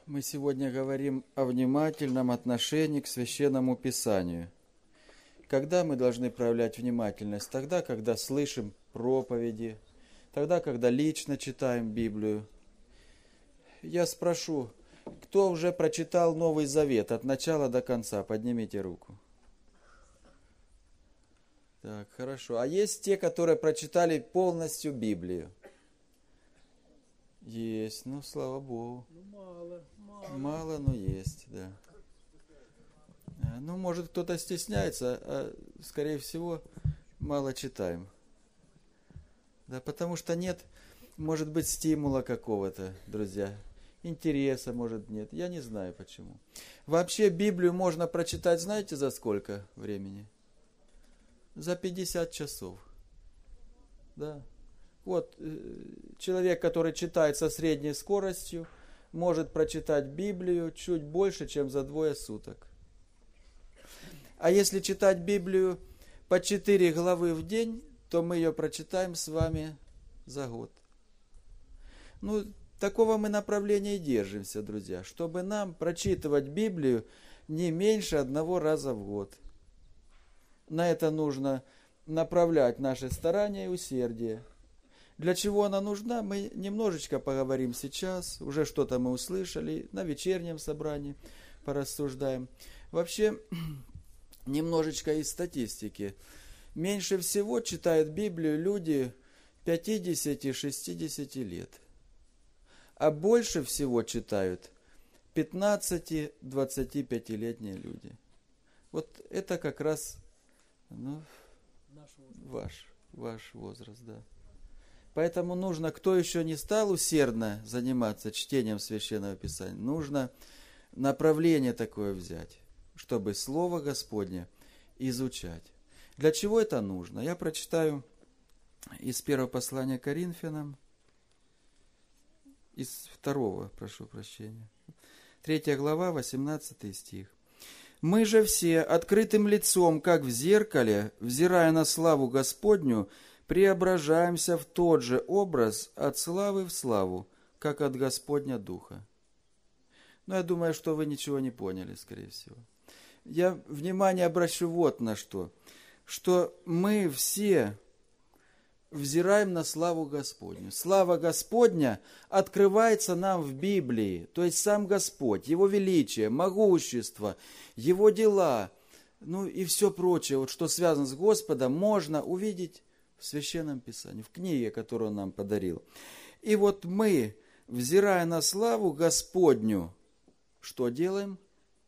Мы сегодня говорим о внимательном отношении к Священному Писанию. Когда мы должны проявлять внимательность? Тогда, когда слышим проповеди, тогда, когда лично читаем Библию. Я спрошу, кто уже прочитал Новый Завет от начала до конца? Поднимите руку. Так, хорошо. А есть те, которые прочитали полностью Библию? Есть, ну, слава Богу. Мало, но есть, да. Ну, может, кто-то стесняется, а, скорее всего, мало читаем. Да, потому что нет, может быть, стимула какого-то, друзья. Интереса, может, нет. Я не знаю, почему. Вообще, Библию можно прочитать, знаете, за сколько времени? За 50 часов. Да. Вот, человек, который читает со средней скоростью, может прочитать Библию чуть больше, чем за 2 суток. А если читать Библию по 4 главы в день, то мы ее прочитаем с вами за год. Ну, такого мы направления и держимся, друзья, чтобы нам прочитывать Библию не меньше 1 раза в год. На это нужно направлять наши старания и усердие. Для чего она нужна, мы немножечко поговорим сейчас, уже что-то мы услышали, на вечернем собрании порассуждаем. Вообще, немножечко из статистики. Меньше всего читают Библию люди 50-60 лет, а больше всего читают 15-25-летние люди. Вот это как раз ваш возраст, да. Поэтому нужно, кто еще не стал усердно заниматься чтением Священного Писания, нужно направление такое взять, чтобы Слово Господне изучать. Для чего это нужно? Я прочитаю из 1 послания Коринфянам, из 2, прошу прощения, 3 глава, 18 стих. «Мы же все открытым лицом, как в зеркале, взирая на славу Господню, преображаемся в тот же образ от славы в славу, как от Господня Духа». Но я думаю, что вы ничего не поняли, скорее всего. Я внимание обращу вот на что. Что мы все взираем на славу Господню. Слава Господня открывается нам в Библии, то есть сам Господь, Его величие, могущество, Его дела, ну и все прочее, вот что связано с Господом, можно увидеть в Священном Писании, в книге, которую Он нам подарил. И вот мы, взирая на славу Господню, что делаем?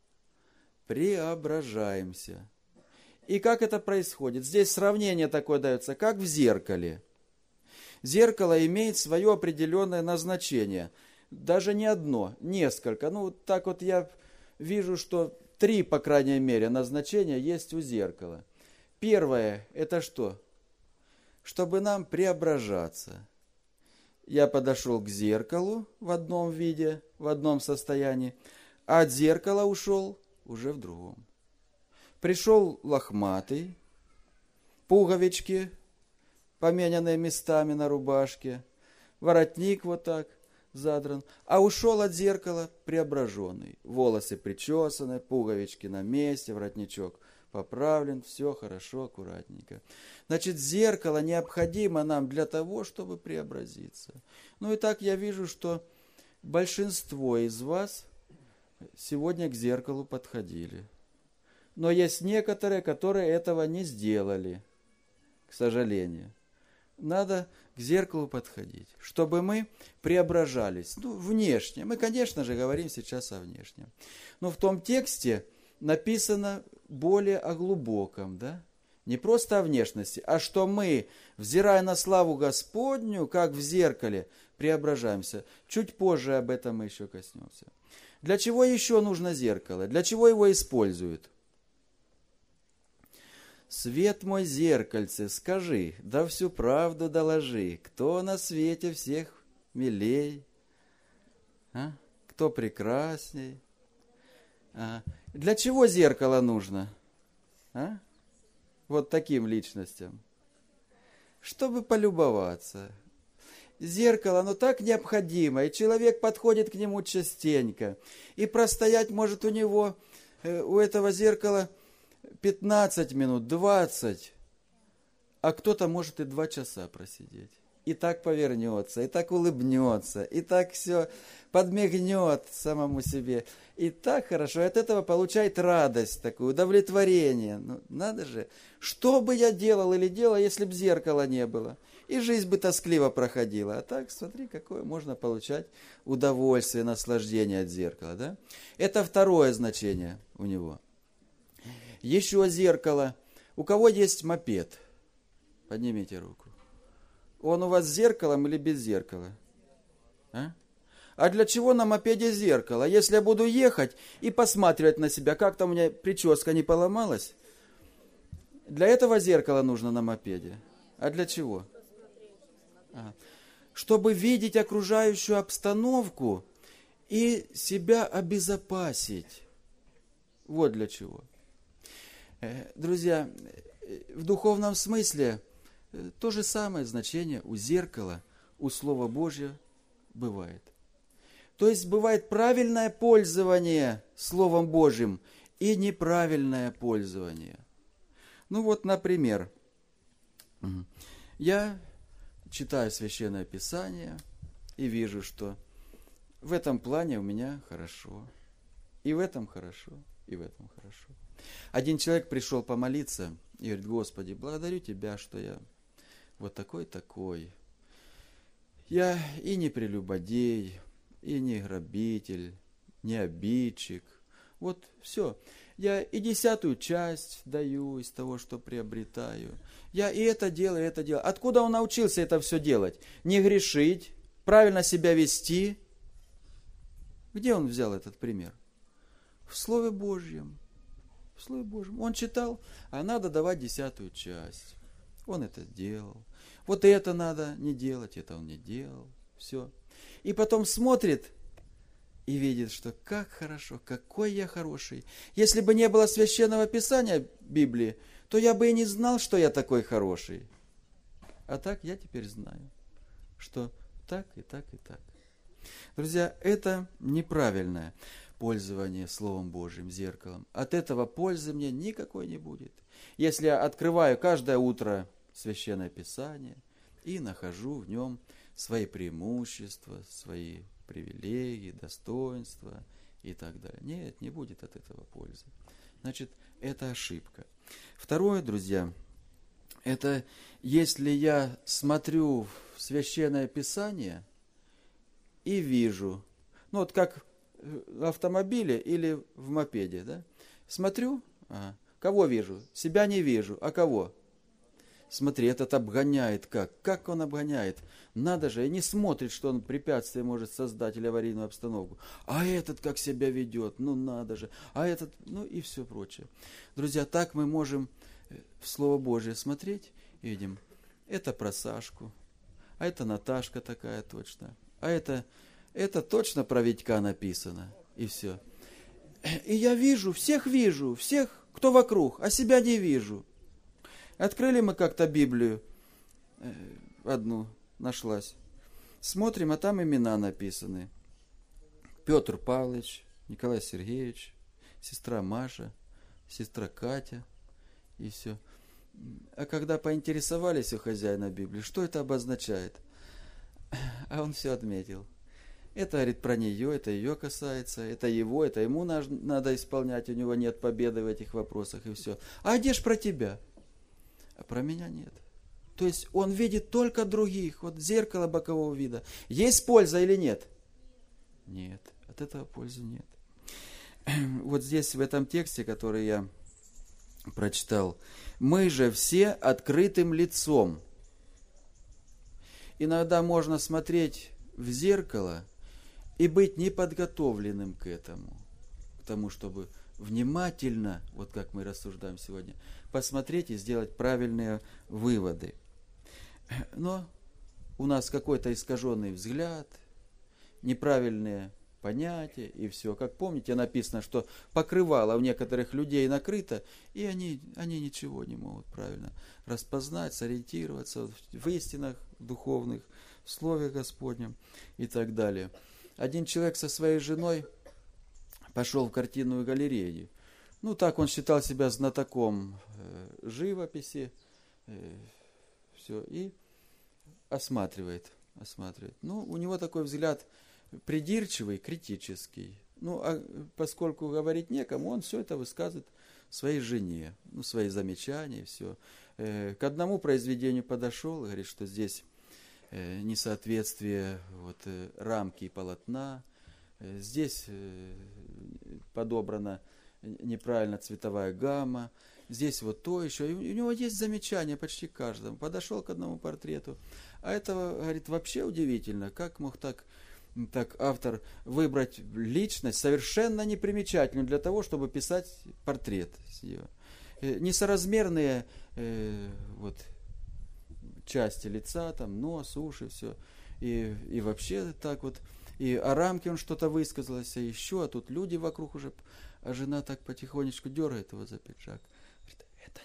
Преображаемся. И как это происходит? Здесь сравнение такое дается, как в зеркале. Зеркало имеет свое определенное назначение. Даже не одно, несколько. Ну, так вот я вижу, что 3, по крайней мере, назначения есть у зеркала. Первое, это что? Чтобы нам преображаться. Я подошел к зеркалу в одном виде, в одном состоянии, а от зеркала ушел уже в другом. Пришел лохматый, пуговички, поменянные местами на рубашке, воротник вот так задран, а ушел от зеркала преображенный. Волосы причесаны, пуговички на месте, воротничок поправлен, все хорошо, аккуратненько. Значит, зеркало необходимо нам для того, чтобы преобразиться. Ну и так я вижу, что большинство из вас сегодня к зеркалу подходили. Но есть некоторые, которые этого не сделали, к сожалению. Надо к зеркалу подходить, чтобы мы преображались. Ну, внешне. Мы, конечно же, говорим сейчас о внешнем. Но в том тексте написано более о глубоком, да? Не просто о внешности, а что мы, взирая на славу Господню, как в зеркале, преображаемся. Чуть позже об этом мы еще коснемся. Для чего еще нужно зеркало? Для чего его используют? «Свет мой, зеркальце, скажи, да всю правду доложи, кто на свете всех милей, а? Кто прекрасней?» Для чего зеркало нужно? А? Вот таким личностям. Чтобы полюбоваться. Зеркало, оно так необходимо, и человек подходит к нему частенько. И простоять может у него, у этого зеркала 15 минут, 20, а кто-то может и 2 часа просидеть. И так повернется, и так улыбнется, и так все подмигнет самому себе. И так хорошо, от этого получает радость такую, удовлетворение. Ну, надо же, что бы я делал или делала, если бы зеркала не было? И жизнь бы тоскливо проходила. А так, смотри, какое можно получать удовольствие, наслаждение от зеркала. Да? Это второе значение у него. Еще зеркало. У кого есть мопед? Поднимите руку. Он у вас с зеркалом или без зеркала? А для чего на мопеде зеркало? Если я буду ехать и посматривать на себя, как там у меня прическа не поломалась, для этого зеркало нужно на мопеде. А для чего? Чтобы видеть окружающую обстановку и себя обезопасить. Вот для чего. Друзья, в духовном смысле то же самое значение у зеркала, у Слова Божьего бывает. То есть бывает правильное пользование Словом Божьим и неправильное пользование. Ну вот, например, я читаю Священное Писание и вижу, что в этом плане у меня хорошо, и в этом хорошо, и в этом хорошо. Один человек пришел помолиться и говорит: Господи, благодарю Тебя, что я вот такой. Я и не прелюбодей, и не грабитель, не обидчик. Вот все. Я и 10-ю часть даю из того, что приобретаю. Я и это делаю, и это делаю. Откуда он научился это все делать? Не грешить, правильно себя вести. Где он взял этот пример? В Слове Божьем. В Слове Божьем. Он читал, а надо давать 10-ю часть. Он это делал. Вот это надо не делать, это он не делал. Все. И потом смотрит и видит, что как хорошо, какой я хороший. Если бы не было Священного Писания Библии, то я бы и не знал, что я такой хороший. А так я теперь знаю, что так и так и так. Друзья, это неправильное пользование Словом Божьим, зеркалом. От этого пользы мне никакой не будет. Если я открываю каждое утро Священное Писание и нахожу в нем свои преимущества, свои привилегии, достоинства и так далее. Нет, не будет от этого пользы. Значит, это ошибка. Второе, друзья, это если я смотрю в Священное Писание и вижу, ну вот как в автомобиле или в мопеде, да? Смотрю, кого вижу? Себя не вижу, а кого? Смотри, этот обгоняет как он обгоняет. Надо же, и не смотрит, что он препятствие может создать или аварийную обстановку. А этот как себя ведет, ну надо же. А этот, ну и все прочее. Друзья, так мы можем в Слово Божие смотреть и видим, это про Сашку, а это Наташка такая точно, а это точно про Витька написано, и все. И я вижу, всех, кто вокруг, а себя не вижу. Открыли мы как-то Библию, одну нашлась. Смотрим, а там имена написаны. Петр Павлович, Николай Сергеевич, сестра Маша, сестра Катя, и все. А когда поинтересовались у хозяина Библии, что это обозначает? А он все отметил. Это, говорит, про нее, это ее касается, это его, это ему надо исполнять, у него нет победы в этих вопросах, и все. А где ж про тебя? А про меня нет. То есть он видит только других, вот зеркало бокового вида. Есть польза или нет? Нет, от этого пользы нет. Вот здесь, в этом тексте, который я прочитал, мы же все открытым лицом. Иногда можно смотреть в зеркало и быть неподготовленным к этому, к тому, чтобы внимательно, вот как мы рассуждаем сегодня, посмотреть и сделать правильные выводы. Но у нас какой-то искаженный взгляд, неправильные понятия и все. Как помните, написано, что покрывало у некоторых людей накрыто, и они ничего не могут правильно распознать, сориентироваться в истинах духовных, в Слове Господнем и так далее. Один человек со своей женой пошел в картинную галерею. Ну, так он считал себя знатоком живописи, все, и осматривает. Ну, у него такой взгляд придирчивый, критический. Ну, а поскольку говорить некому, он все это высказывает своей жене, ну, свои замечания, все. К одному произведению подошел, говорит, что здесь несоответствие рамки и полотна, здесь подобрана неправильно цветовая гамма, здесь вот то еще. И у него есть замечания почти каждому. Подошел к одному портрету. А это, говорит, вообще удивительно, как мог так автор выбрать личность совершенно непримечательную для того, чтобы писать портрет с нее. Несоразмерные части лица, там, нос, уши, все. И вообще так вот. И о рамке он что-то высказалось, а еще, а тут люди вокруг уже, а жена так потихонечку дергает его за пиджак. Говорит, это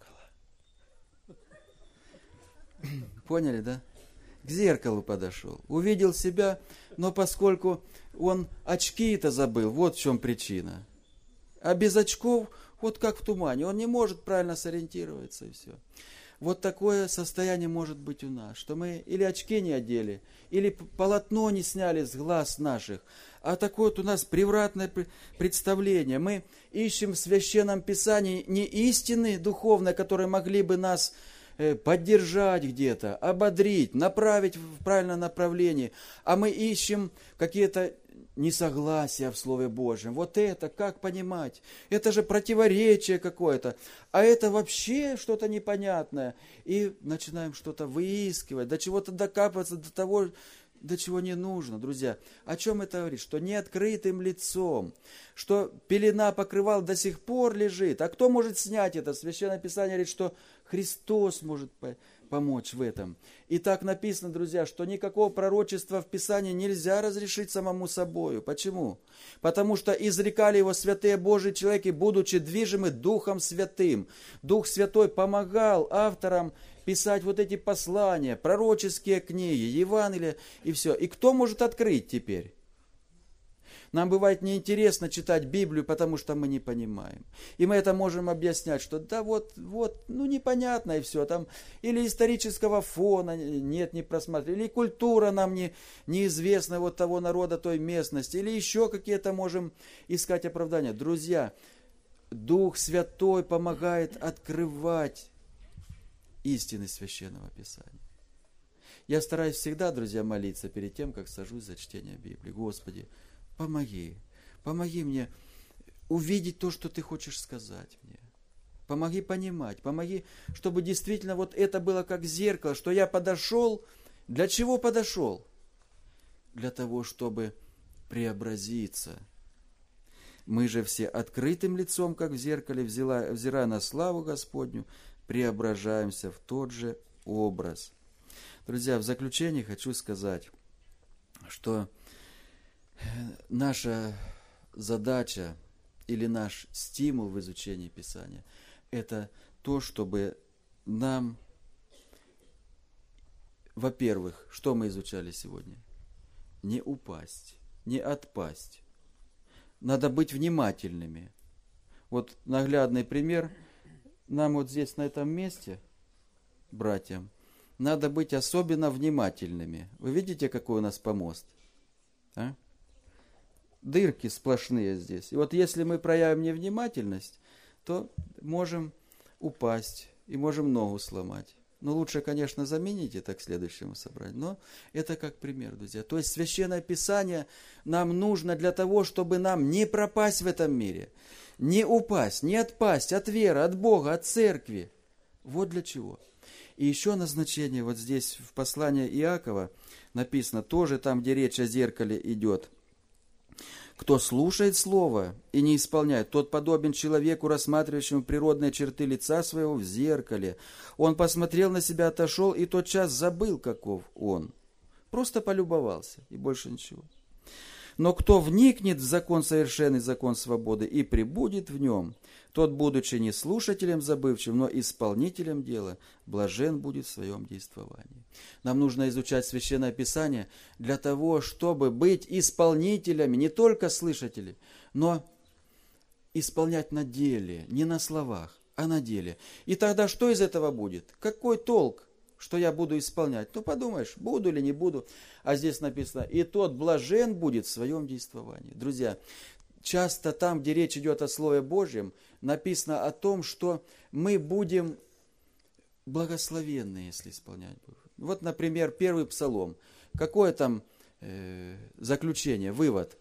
зеркало. Поняли, да? К зеркалу подошел, увидел себя, но поскольку он очки-то забыл, вот в чем причина. А без очков, вот как в тумане, он не может правильно сориентироваться и все. Вот такое состояние может быть у нас, что мы или очки не одели, или полотно не сняли с глаз наших, а такое вот у нас превратное представление. Мы ищем в Священном Писании не истины духовные, которые могли бы нас поддержать где-то, ободрить, направить в правильное направление, а мы ищем какие-то несогласия в Слове Божьем. Вот это, как понимать? Это же противоречие какое-то. А это вообще что-то непонятное. И начинаем что-то выискивать, до чего-то докапываться, до того, до чего не нужно, друзья. О чем это говорит? Что неоткрытым лицом, что пелена покрывал до сих пор лежит. А кто может снять это? Священное Писание говорит, что Христос может помочь в этом. И так написано, друзья, что никакого пророчества в Писании нельзя разрешить самому собою. Почему? Потому что изрекали его святые Божьи человеки, будучи движимы Духом Святым. Дух Святой помогал авторам писать вот эти послания, пророческие книги, Евангелия и все. И кто может открыть теперь? Нам бывает неинтересно читать Библию, потому что мы не понимаем. И мы это можем объяснять, что да вот, ну непонятно и все. Там или исторического фона нет, не просматривали, или культура нам неизвестна вот того народа, той местности, или еще какие-то можем искать оправдания. Друзья, Дух Святой помогает открывать истины Священного Писания. Я стараюсь всегда, друзья, молиться перед тем, как сажусь за чтение Библии. Господи, помоги мне увидеть то, что Ты хочешь сказать мне. Помоги понимать, помоги, чтобы действительно вот это было как зеркало, что я подошел. Для чего подошел? Для того, чтобы преобразиться. Мы же все открытым лицом, как в зеркале, взирая на славу Господню, преображаемся в тот же образ. Друзья, в заключение хочу сказать, что наша задача или наш стимул в изучении Писания – это то, чтобы нам, во-первых, что мы изучали сегодня? Не упасть, не отпасть. Надо быть внимательными. Вот наглядный пример. Нам вот здесь, на этом месте, братьям, надо быть особенно внимательными. Вы видите, какой у нас помост? А? Дырки сплошные здесь. И вот если мы проявим невнимательность, то можем упасть и можем ногу сломать. Но лучше, конечно, заменить это к следующему собранию. Но это как пример, друзья. То есть Священное Писание нам нужно для того, чтобы нам не пропасть в этом мире. Не упасть, не отпасть от веры, от Бога, от церкви. Вот для чего. И еще назначение, вот здесь в послании Иакова написано, тоже там, где речь о зеркале идет. Кто слушает слово и не исполняет, тот подобен человеку, рассматривающему природные черты лица своего в зеркале. Он посмотрел на себя, отошел, и тотчас забыл, каков он. Просто полюбовался, и больше ничего. Но кто вникнет в закон совершенный, закон свободы, и пребудет в нем, тот, будучи не слушателем забывчивым, но исполнителем дела, блажен будет в своем действовании. Нам нужно изучать Священное Писание для того, чтобы быть исполнителями, не только слышатели, но исполнять на деле, не на словах, а на деле. И тогда что из этого будет? Какой толк, что я буду исполнять? Ну, подумаешь, буду или не буду. А здесь написано, и тот блажен будет в своем действовании. Друзья, часто там, где речь идет о Слове Божьем, написано о том, что мы будем благословенны, если исполнять будем. Вот, например, первый Псалом. Какое там заключение, вывод?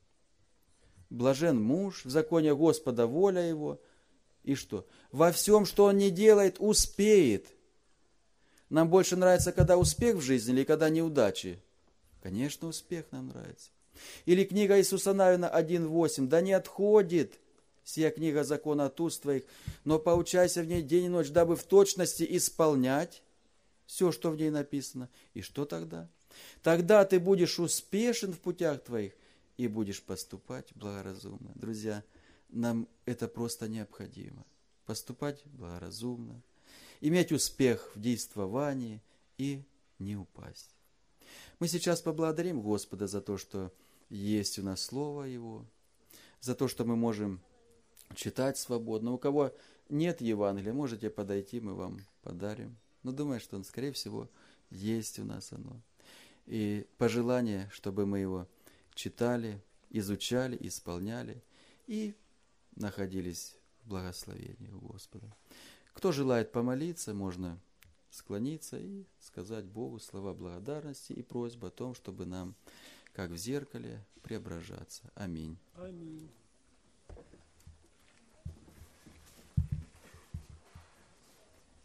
Блажен муж, в законе Господа воля его. И что? Во всем, что он не делает, успеет. Нам больше нравится, когда успех в жизни или когда неудачи? Конечно, успех нам нравится. Или книга Иисуса Навина 1.8. Да не отходит сия книга закона от уст твоих, но поучайся в ней день и ночь, дабы в точности исполнять все, что в ней написано. И что тогда? Тогда ты будешь успешен в путях твоих и будешь поступать благоразумно. Друзья, нам это просто необходимо. Поступать благоразумно, иметь успех в действовании и не упасть. Мы сейчас поблагодарим Господа за то, что есть у нас Слово Его, за то, что мы можем читать свободно. У кого нет Евангелия, можете подойти, мы вам подарим. Но думаю, что он, скорее всего, есть у нас оно. И пожелание, чтобы мы его читали, изучали, исполняли и находились в благословении у Господа. Кто желает помолиться, можно склониться и сказать Богу слова благодарности и просьбу о том, чтобы нам, как в зеркале, преображаться. Аминь. Аминь.